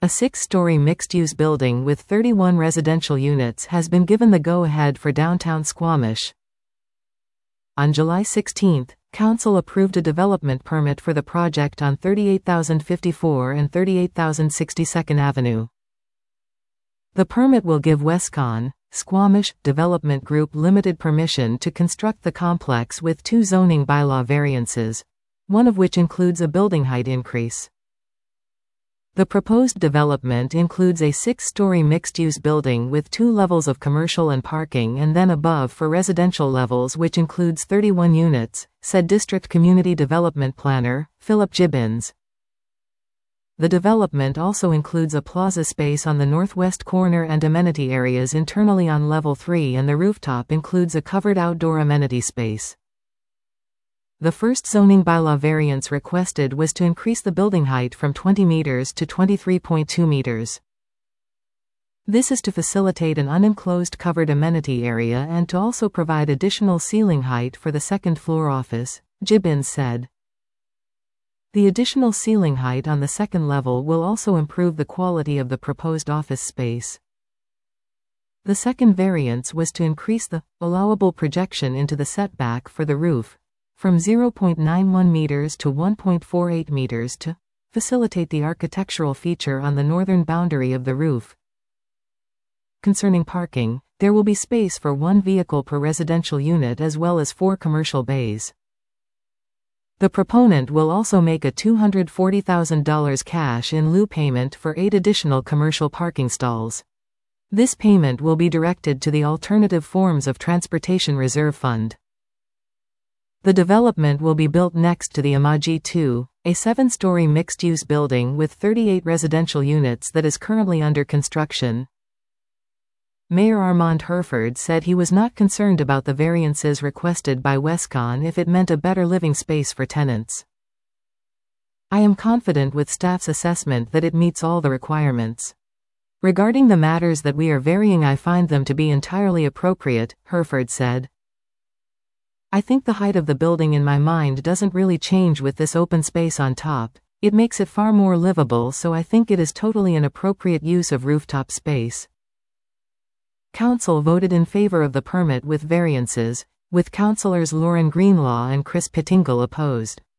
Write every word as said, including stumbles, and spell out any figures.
A six-story mixed-use building with thirty-one residential units has been given the go-ahead for downtown Squamish. On July sixteenth, Council approved a development permit for the project on thirty-eight thousand fifty-four and thirty-eight thousand sixty-second Avenue. The permit will give Westcon, Squamish Development Group Limited permission to construct the complex with two zoning bylaw variances, one of which includes a building height increase. The proposed development includes a six-story mixed-use building with two levels of commercial and parking and then above for residential levels, which includes thirty-one units, said District Community Development Planner, Philip Gibbons. The development also includes a plaza space on the northwest corner and amenity areas internally on level three, and the rooftop includes a covered outdoor amenity space. The first zoning bylaw variance requested was to increase the building height from twenty meters to twenty-three point two meters. This is to facilitate an unenclosed covered amenity area and to also provide additional ceiling height for the second floor office, Gibbons said. The additional ceiling height on the second level will also improve the quality of the proposed office space. The second variance was to increase the allowable projection into the setback for the roof from zero point nine one meters to one point four eight meters to facilitate the architectural feature on the northern boundary of the roof. Concerning parking, there will be space for one vehicle per residential unit as well as four commercial bays. The proponent will also make a two hundred forty thousand dollars cash in lieu payment for eight additional commercial parking stalls. This payment will be directed to the Alternative Forms of Transportation Reserve Fund. The development will be built next to the Amaji two, a seven-story mixed-use building with thirty-eight residential units that is currently under construction. Mayor Armand Herford said he was not concerned about the variances requested by Westcon if it meant a better living space for tenants. I am confident with staff's assessment that it meets all the requirements. Regarding the matters that we are varying, I find them to be entirely appropriate, Herford said. I think the height of the building in my mind doesn't really change with this open space on top. It makes it far more livable, so I think it is totally an appropriate use of rooftop space. Council voted in favor of the permit with variances, with councillors Lauren Greenlaw and Chris Pettingill opposed.